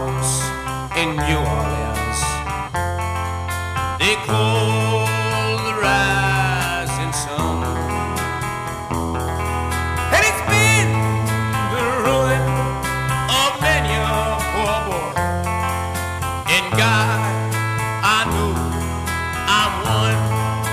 house in New Orleans. They call the rising sun, and it's been the ruin of many a poor boy. In God, I know I'm one.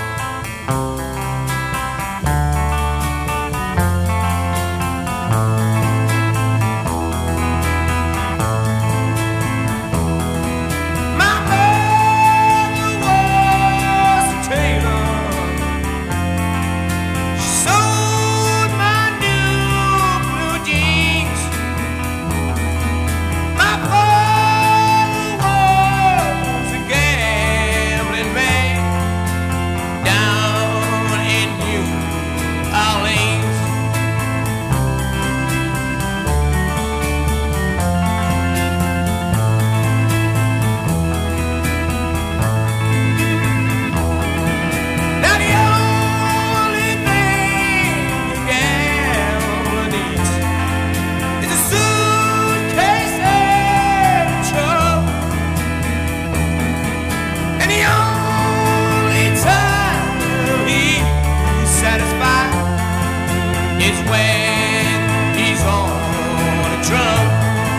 It's when he's on a drum.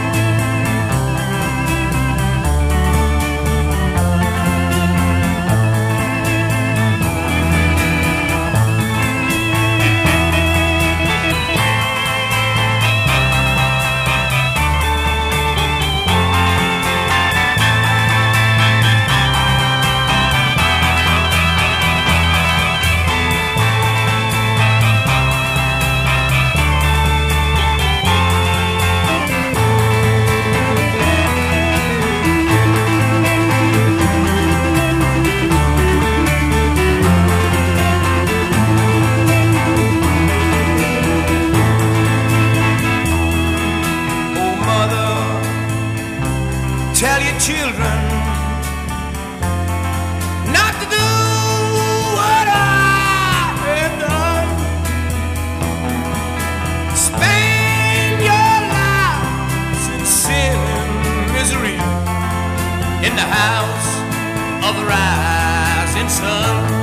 Tell your children not to do what I have done. Spend your lives in sin and misery in the house of the rising sun.